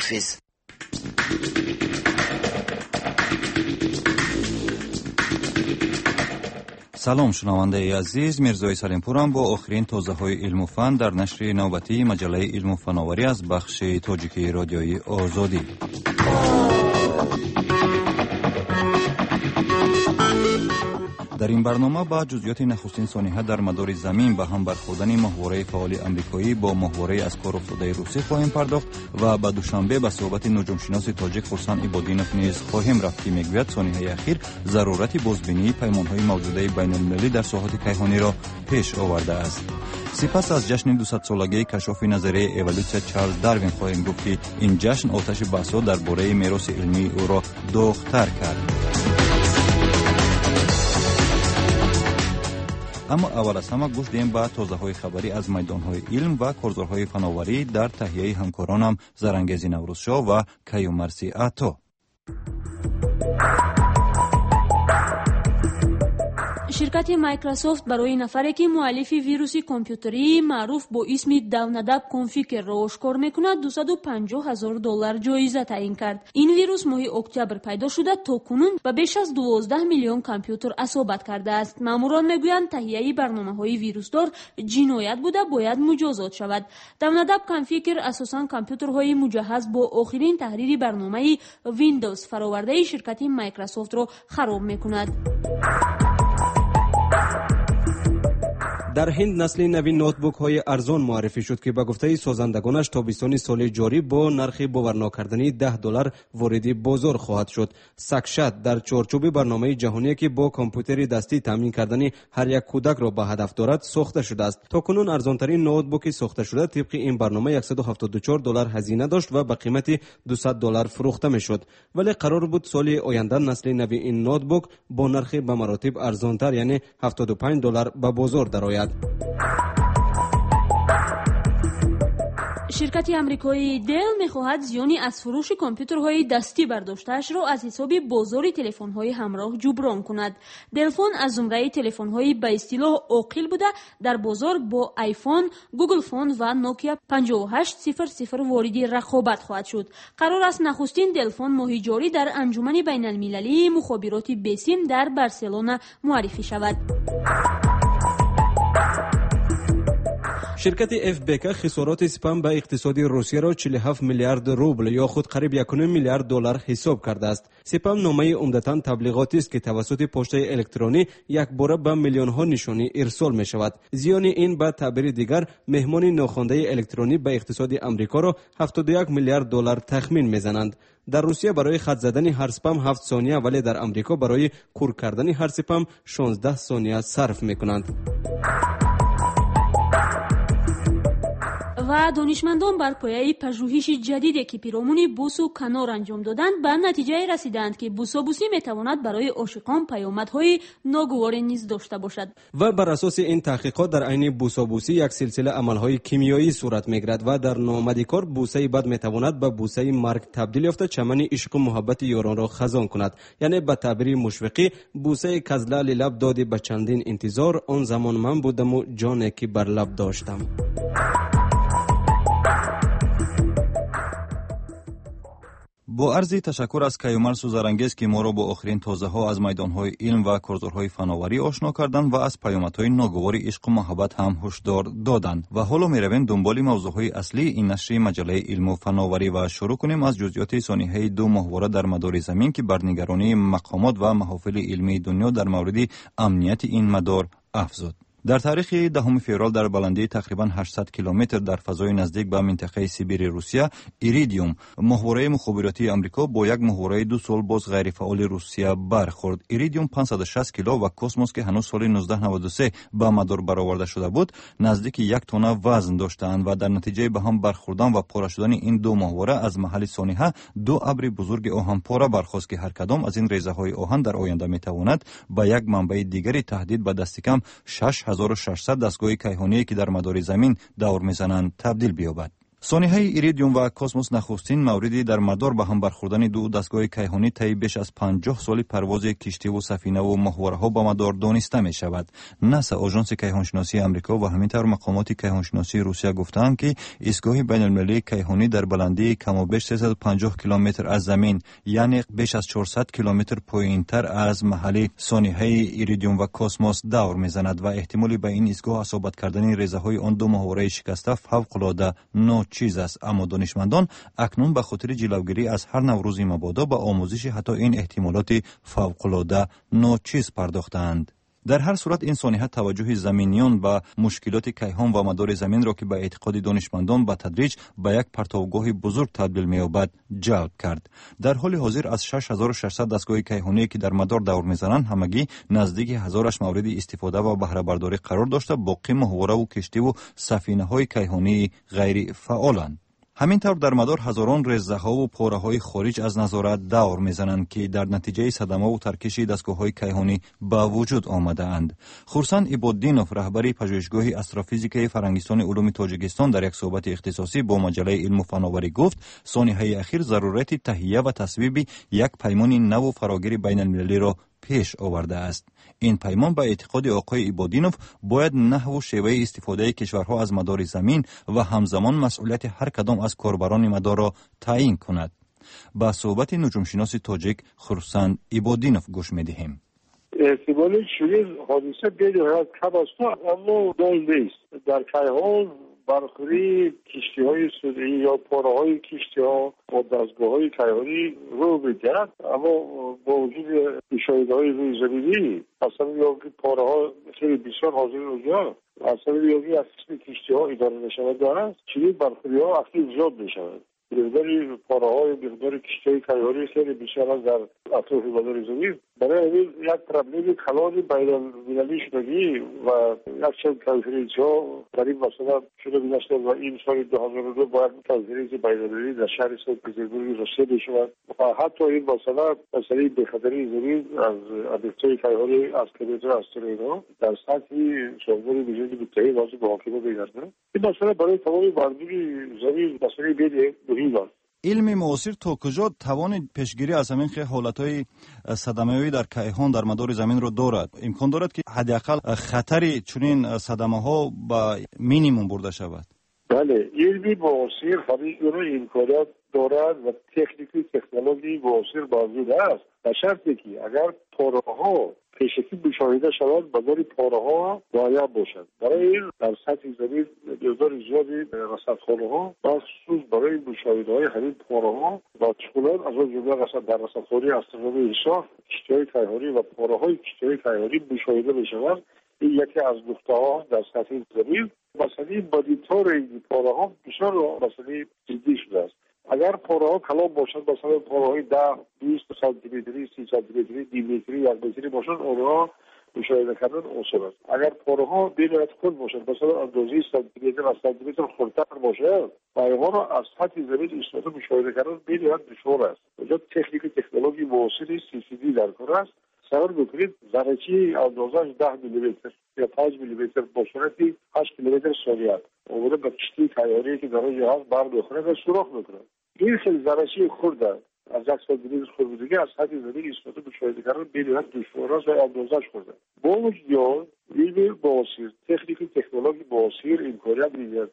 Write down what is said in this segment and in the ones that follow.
خداحافظ. سلام شنونده عزیز، میرزای سلیمپورم با آخرین تازه‌های علم و فن در نشر نوبتی مجله علم و فناوری از بخش تاجیکی رادیویی آزادی. در این برنامه با جزئیات نخستین سانحه در مدار زمین به هم برخوردن ماهواره فعال آمریکایی با ماهواره از کار افتاده روسی خواهیم پرداخت و به دوشنبه به صحبت نجومشناس تاجیک خرسان عبادینوف نیز خواهیم رفت که میگوید سانحه اخیر ضرورت بازبینی پیمانهای موجوده بین المللی در ساحات کیهانی را پیش آورده است. سپس از جشن 200 سالگی کشف نظریه اِوولوسیون چارلز داروین خواهیم گفت که این جشن آتش بحث‌ها درباره میراث علمی او را داغ‌تر کرد. اما اول از همه گوش دهیم به تازه‌های خبری از میدان‌های علم و کارزارهای فناوری در تهیه همکارانم زرانگیز نوروزشاه و کیومرثی عطا. شرکت مایکروسافت برای نفری که مؤلف ویروس کامپیوتری معروف با اسم داوناداب کانفیگر را آشکار میکند $250,000 جایزه تعیین کرد. این ویروس ماه اکتبر پیدا شده تا کنون به بیش از 12 میلیون کامپیوتر اصابت کرده است. ماموران میگویند تهیه برنامه‌های ویروسدار جنایت بوده، باید مجازات شود. داوناداب کانفیگر اساساً کامپیوترهای مجهز با آخرین تحریر برنامه ویندوز فراورده شرکت مایکروسافت را خراب میکند. در هند نسل نوی نوتبوک های ارزان معرفی شد که به گفته سازندگانش تابستان سال جاری با نرخ باورناکردنی $10 وارد بازار خواهد شد. سکشت در چارچوب برنامه جهانی که با کامپیوتر دستی تامین کردن هر یک کودک را به هدف دارد ساخته شده است. تاکنون ارزانترین نوتبوک ساخته شده طبق این برنامه $174 هزینه داشت و به قیمت $200 فروخته میشد، ولی قرار بود سال آینده نسل نوی این نوتبوک با نرخ به مراتب ارزانتر یعنی $75 به بازار درآید. شرکت آمریکایی دل می‌خواهد زیانی از فروش کامپیوترهای دستی برداشته‌اش را از حساب بازار تلفن‌های همراه جبران کند. دلفون از زمره تلفن‌های به اصطلاح عاقل بوده در بازار با آیفون، گوگل فون و نوکیا 5800 وارد رقابت خواهد شد. قرار است نخستین دلفون ماه جاری در انجمن بین‌المللی مخابرات بسیم در بارسلونا معرفی شود. شرکت FBK خسارات سپم به اقتصاد روسیه را 47 میلیارد روبل یا خود قریب 1.5 میلیارد دلار حساب کرده است. سپم نامه عمدتاً تبلیغاتی است که توسط پشته الکترونی یک باره به میلیون ها نشانی ارسال می شود. زیان این به تعبیر دیگر مهمان ناخوانده الکترونی به اقتصاد آمریکا را 71 میلیارد دلار تخمین میزنند. در روسیه برای خط زدن هر سپم 7 ثانیه، ولی در آمریکا برای کور کردن هر سپم 16 ثانیه صرف میکنند. و دانشمندان بر پایه پژوهش جدیدی که پیرامون بوس و کنار انجام دادند به نتیجه رسیدند که بوسابوسی میتواند برای عاشقان پیامدهای ناگواری نیز داشته باشد. و بر اساس این تحقیقات در عین بوسابوسی یک سلسله عملهای کیمیایی صورت میگیرد و در ناآمدی کار بوسه بد میتواند به بوسه مرگ تبدیل یافته چمن عشق و محبت یاران را خزان کند. یعنی به تعبیر مشفقی بوسه کزلال لب دادی به چندین انتظار، آن زمان من بودم و جانی که بر لب داشتم. با عرض تشکر از کیومرث زرانگیز که ما را با آخرین تازه‌ها از میدان‌های علم و کارزارهای فناوری آشنا کردند و از پیامدهای ناگوار عشق و محبت هم هشدار دادند. و حالا می‌رویم دنبال موضوعهای اصلی این نشر مجله علم و فناوری و شروع کنیم از جزئیات سانحه 2 ماهواره در مدار زمین که بر نگرانی مقامات و محافل علمی دنیا در مورد امنیت این مدار افزود. در تاریخ 10 فوریه در بلندی تقریباً 800 کیلومتر در فضای نزدیک به منطقه سیبیر روسیه، ایریدیوم ماهواره مخابراتی آمریکا با یک ماهواره 2 سال باز غیر فعال روسیه برخورد. ایریدیوم 560 کیلو و کوسموس که هنوز سال 1993 به مدار برآورده شده بود نزدیک 1 تن وزن داشتند و در نتیجه به هم برخوردن و پاره شدن این 2 ماهواره از محل سانحه 2 ابر بزرگ آهن پاره برخاست که هر کدام از این ریزه‌های آهن در آینده میتواند به یک منبع دیگری تهدید به دست کم 6600 دستگاه کیهانی که در مدار زمین دور میزنند تبدیل بیابد. سانحه ایریدیوم و کاسموس نخستین موردی در مدار به هم برخوردن دو دستگاه کیهانی طی بیش از 50 سال پرواز کشتی و سفینه و ماهواره‌ها به مدار دانسته می شود. ناسا آژانس کیهانشناسی آمریکا و همینطور مقامات کیهانشناسی روسیه گفتند که ایستگاه بین‌المللی کیهانی در بلندی کم و بیش 350 کیلومتر از زمین، یعنی بیش از 400 کیلومتر پایین‌تر از محل سانحه ایریدیوم و کاسموس دور می‌زند و احتمالی به این ایستگاه اصابت کردن ریزه‌های آن دو ماهواره شکسته فوق‌العاده چیز است. اما دانشمندان اکنون به خاطر جلوگیری از هر نوروزی مبادا به آموزش حتی این احتمالات فوق‌العاده ناچیز پرداختند. در هر صورت این سانحه توجه زمینیان به مشکلات کیهان و مدار زمین را که به اعتقاد دانشمندان به تدریج به یک پرتوگاه بزرگ تبدیل می‌یابد جلب کرد. در حال حاضر از 6600 دستگاه کیهانی که در مدار دور می‌زنند همگی نزدیک 1000 مورد استفاده و بهره برداری قرار داشته، باقی ماهواره و کشتی و سفینه‌های کیهانی غیر فعالند. همینطور در مدار هزاران ریزه‌ها و پاره‌های خارج از نظارت دور می‌زنند که در نتیجه صدمه و ترکش دستگاه‌های کیهانی به وجود آمده‌اند. خورسند عباددینوف، رهبر پژوهشگاه استروفیزیک فرنگستان علوم تاجیکستان، در یک صحبت اختصاصی با مجله علم و فناوری گفت سانحه اخیر ضرورت تهیه و تصویب یک پیمان نو و فراگیر بین‌المللی را پیش آورده است. این پیمان به اعتقاد آقای عباددینوف باید نحو و شیوه استفاده کشورها از مدار زمین و همزمان مسئولیت هر کدام از کاربران مدار را تعیین کند. با صحبت نجومشناس تاجیک خورسند عباددینوف گوش می‌دهیم. احتمال شدید حادثه بدهد کم است اما دائم نیست. در کیهان برخوری کشتی‌های صنعی یا پاره‌های کشتی‌ها با دستگاه‌های کیهانی رو می‌دهد، اما با وجود مشاهده‌های روی زمینی اصلا یا پاره‌ها خیلی بسیار حاضر اونجا اصلا یا از قسم کشتی‌ها اداره نشود است، چنین برخوری‌ها اخیر زیاد می‌شود. مقدار پاره‌های مقدار کشتی‌های کیهانی خیلی بیشتر از در اطراف مدار زمین. برای همین یک پرابلم کلان بین‌المللی شدگی و یک چند کنفرانس‌ها در این مسئله شده می‌گشتند و این سال 2002 باید کنفرانس بین‌المللی در شهر سن پترزبورگ روسیه بشود و حتی این مسئله بخطری زمین از ابیکت‌های کیهانی از کیلومتر استرالیا در سطح سازمان ملل متحد واجب محاکمه بگردد. این مسئله برای تمام مردم زمین مسئله مهم است. علم معاصر تا کجا توان پیشگیری از همین حالتهای صدمه‌ای در کیهان در مدار زمین رو دارد؟ امکان دارد که حداقل خطر چنین صدمه‌ها به مینیمم برده شود؟ بله، علم معاصر همین رو امکانات دارد و تکنولوژی معاصر موجود است، به شرطی که اگر پاره‌ها پیشکی مشاهده شود مدار پاره‌ها معین باشد. برای این در سطح زمین مقدار زیادی رصدخانه‌ها مخصوص برای مشاهده‌های همین پاره‌ها و چونان از آن جمله در رصدخانه استرونومی حساب کشتی‌های کیهانی و پاره‌های کشتی‌های کیهانی مشاهده می‌شود. این یکی از نقطه‌ها در سطح زمین. مسئله مانیتور این پاره‌ها بسیار مسئله جدی شده است. اگر پاره‌ها کلان باشد، مثلا پاره‌های 10-20 سانتیمتری، 30 سانتیمتری، 2 متری، 1 متری باشد، آنها مشاهده کردن آسان است. اگر پاره‌ها بین‌المللی خرد باشد، مثلا اندازه سانتیمتر از سانتیمتر خردتر باشد، آنها را از سطح زمین استفاده مشاهده کردن بین‌المللی دشوار است. اینجا تکنولوژی معاصر CCD در کار است. سوال بکنید ذره‌چی اندازه‌اش 10 میلیمتر یا 5 میلیمتر با سرعت 8 کیلومتر ثانیه است. اون با کشتی کیهانی که در اونجا هست بر می‌خوره و سوراخ می‌کنه. این خیلی ذره‌چی خرد است. از یک سانتیمتر خرد دیگه از سطح زمین استفاده مشاهده کردن بین‌المللی دشوار است و اندازه‌اش خورده. با وجود علم معاصر، تکنولوژی معاصر امکانات می‌دهد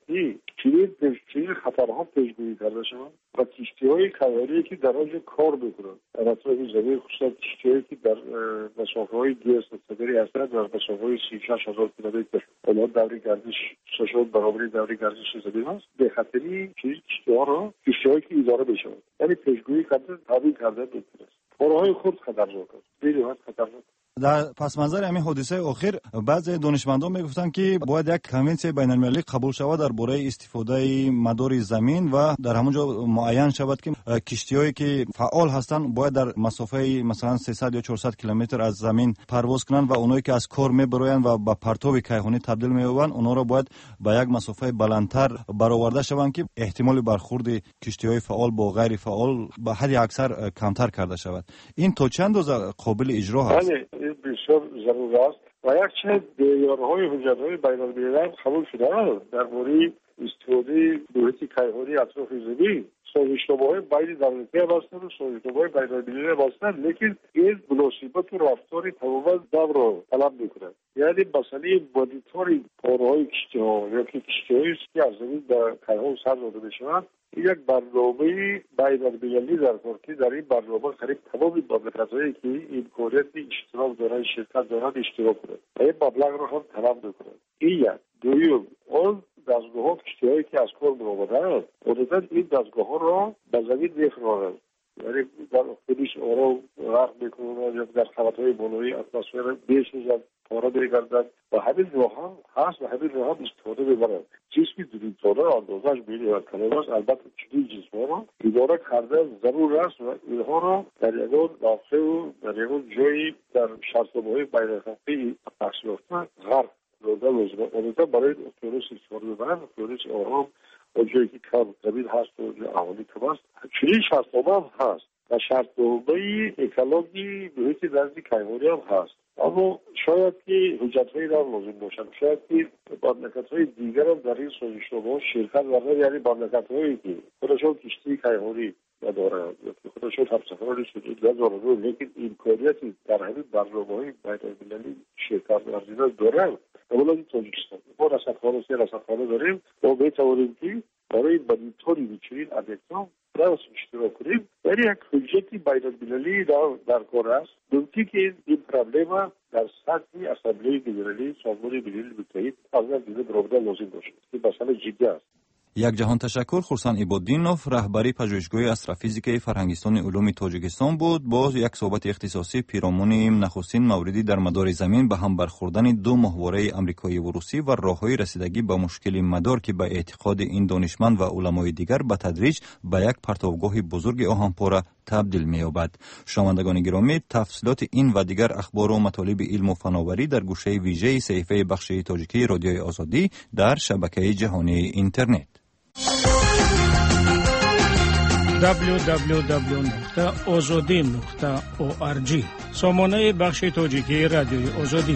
چنین خطرها پیش‌بینی کرده شود و کشتی‌های کیهانی که در آنجا کار می‌کنند در اطراف زمین، خصوصا کشتی‌هایی که در مسافه‌های 200 متری هستند در مسافه‌های 36,000 کیلومتر اونها دوره گردش 6 برابر دوره گردش زمین است. به خاطری کشتی‌هایی که اداره بشوند، یعنی پیش‌گویی کرده تابع کرده می‌تونه. پاره‌های خرد خطرناک است، بسیار خطرناک. در پس منظر همین حادثه اخیر بعضی دانشمندان میگفتند که باید یک کنونسیون بین‌المللی قبول شود درباره استفاده مدار زمین و در همونجا معین شود که کشتی‌هایی که فعال هستند باید در مسافه مثلا 300 یا 400 کیلومتر از زمین پرواز کنند و اونایی که از کار میبرویند و به پرتو کیهانی تبدیل می‌یابند اونها را باید به یک مسافه بلندتر برآورده شوند که احتمال برخورد کشتی‌های فعال با غیر فعال به حد اکثر کمتر کرده شود. این تا چند اندازه قابل اجرا است؟ بسیار ضرور است و یک چند معیارهای حجت‌های بین‌المللی قبول شده است درباره استفاده محیط کیهانی اطراف زمین سازشنامه‌های بین دولتی هم هستند و سازشنامه‌های بین‌المللی هم هستند، لیکن این مناسبت و رفتار تماما دو را طلب می‌کند. یعنی مسئله مانیتورینگ پاره‌های کشتی‌ها یا کشتی‌هایی که از زمین به کیهان سر داده می‌شوند، یک برنامه بین‌المللی در کار که در این برنامه قریب تمام مملکت‌هایی که امکانیت اشتراک دارند شرکت دارند اشتراک کنند و این مبلغ را هم طلب می‌کنند. این یک. دوم، آن دستگاه‌ها کشتی‌هایی که از کار برآمده‌اند عادتاً این دستگاه‌ها را به زمین می‌خوانند، یعنی در خودش آرام غرق می‌کنند یا در خطهای بالایی اتمسفر می‌سوزند، پاره می‌گردند و همین راه هم هست و همین راه هم استفاده می‌برند. جسمی دورتانه اندازش بین کلام است، البته چنین جسم‌ها را اداره کردن ضرور است و اینها را در یگان نقطه و در یگان جایی در شرطنامه‌های بین‌المللی تأسیس یافته غرق آمده برای اقیانوس استفاده ببرند. اقیانوس آرام و جایی که کم زمین هست و جای اهالی کم است، چنین شرطنامه هم هست و شرطنامه اکولوژی محیط نزد کیهانی هم هست. اما شاید که حجت‌هایی را لازم باشند، شاید که مملکت‌های دیگر هم در این سازشنامه‌ها شرکت ورزند، یعنی مملکت‌هایی که خودشان کشتی کیهانی ندارند یا که خودشان همسفران سجود ندارند، لیکن امکانیتی در همین برنامه‌های بین‌المللی شرکت ورزیدن دارند. اولا تاجیکستان ما رصدخانه داریم و می‌توانیم که برای مانیتورینگ چنین ابیکت‌ها اشتراک کنیم. یعنی یک حجتی بین‌المللی در کار است. ممکن که این پرابلم در سطح اسامبله ملی سازمان ملل متحد از نظر برآورده لازم باشد. این مسئله جدی است. یک جهان تشکر. خورسان عبادینوف رهبری پژوهشگاه استرافیزیک فرهنگستان علوم تاجیکستان بود. با یک صحبت اختصاصی پیرامون نخستین موردی در مدار زمین به هم برخوردن دو ماهواره آمریکایی و روسی و راههای رسیدگی به مشکل مدار که به اعتقاد این دانشمند و علمای دیگر به تدریج به یک پرتابگاه بزرگ آهن‌پاره تبدیل می‌یابد. شنوندگان گرامی، تفصیلات این و دیگر اخبار و مطالب علم و فناوری در گوشه ویژه صفحه بخش تاجیکی رادیوی آزادی در شبکه جهانی اینترنت www.azadi.org سامانه بخش تاجیکی رادیوی آزادی.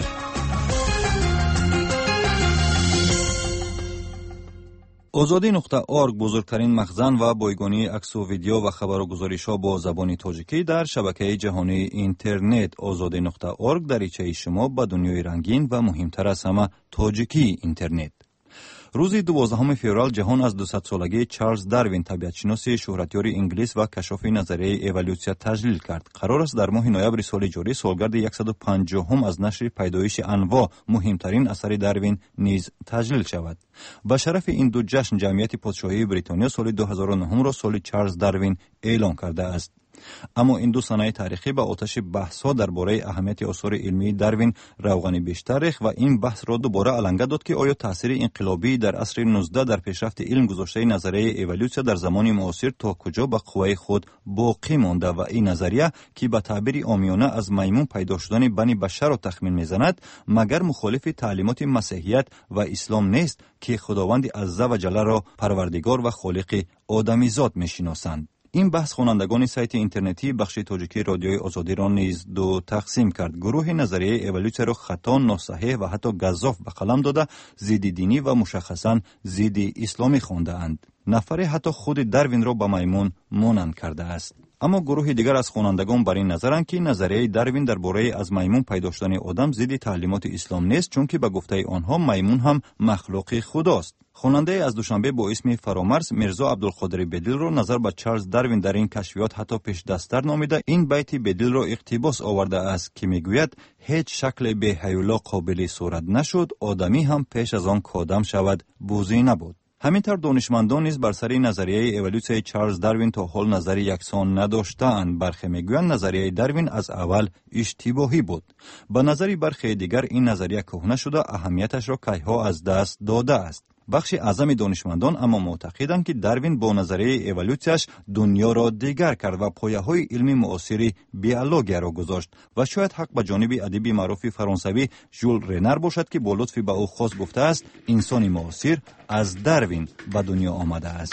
azadi.org بزرگترین مخزن و بایگانی عکس و ویدیو و خبر و گزارش‌ها با زبان تاجیکی در شبکه جهانی اینترنت. azadi.org دریچه شما به دنیای رنگین و مهمتر از همه تاجیکی اینترنت. روز 12 فوریه جهان از 200 سالگی چارلز داروین طبیعتشناس شهرتیار انگلیس و کشاف نظریه اِوولوسیا تجلیل کرد. قرار است در ماه نوامبر سال جاری سالگرد 150 از نشر پیدایش انواع مهمترین اثر داروین نیز تجلیل شود. به شرف این دو جشن جمعیت پادشاهی بریتانیا سال 2009 را سال چارلز داروین اعلام کرده است. اما این دو سنه تاریخی به آتش بحث‌ها درباره اهمیت آثار علمی داروین روغن بیشتر ریخت و این بحث را دوباره علنگه داد که آیا تاثیر انقلابی در عصر 19 در پیشرفت علم گذاشته نظریه اِوولوسیا در زمان معاصر تا کجا به قوه خود باقی مانده و این نظریه که به تعبیر عامیانه از میمون پیدا شدن بنی بشر را تخمین میزند مگر مخالف تعلیمات مسیحیت و اسلام نیست که خداوند عزوجل را پروردگار و خالق آدمیزاد میشناسند. این بحث خوانندگان سایت اینترنتی بخش تاجیکی رادیوی آزادی را نیز دو تقسیم کرد. گروه نظریه اِوولوسیا را خطا، ناصحیح و حتی گزاف به قلم داده ضد دینی و مشخصاً ضد اسلامی خوانده اند. نفر حتی خود داروین را به میمون مانند کرده است. اما گروه دیگر از خوانندگان بر این نظرند که نظریه داروین درباره از میمون پیدا شدن آدم ضد تعلیمات اسلام نیست، چون که به گفته آنها میمون هم مخلوق خداست. خواننده از دوشنبه با اسم فرامرز میرزا عبدالقادر بدیل را نظر به چارلز داروین در این کشفیات حتی پیش دستر نامیده این بیت بدیل را اقتباس آورده است که میگوید هیچ شکل بی‌حیولا قابل صورت نشد، آدمی هم پیش از آن کآدم شود بوزی نبود. همینطور دانشمندان نیز بر سر نظریه اِوولوسیای چارلز داروین تا حال نظری یکسان نداشتند. برخی میگویند نظریه داروین از اول اشتباهی بود. به نظر برخی دیگر این نظریه کهنه شده اهمیتش را کیها از دست داده است. بخش اعظم دانشمندان اما معتقدند که داروین با نظریه اِوولوسیاش دنیا را دیگر کرد و پایه‌های علمی معاصر بیولوژی را گذاشت و شاید حق به جانب ادیب معروف فرانسوی ژول رنر باشد که با لطفی به او خاص گفته است انسان معاصر از داروین به دنیا آمده است.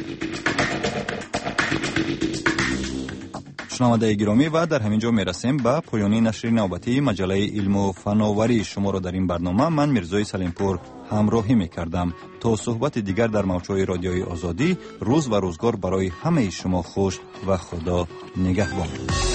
شنونده گرامی و در همینجا میرسیم به پایان نشر نوبتی مجله علم و فناوری. شما را در این برنامه من میرزای سلیمپور همراهی میکردم. تا صحبت دیگر در موجهای رادیوی آزادی، روز و روزگار برای همه شما خوش و خدا نگهبان.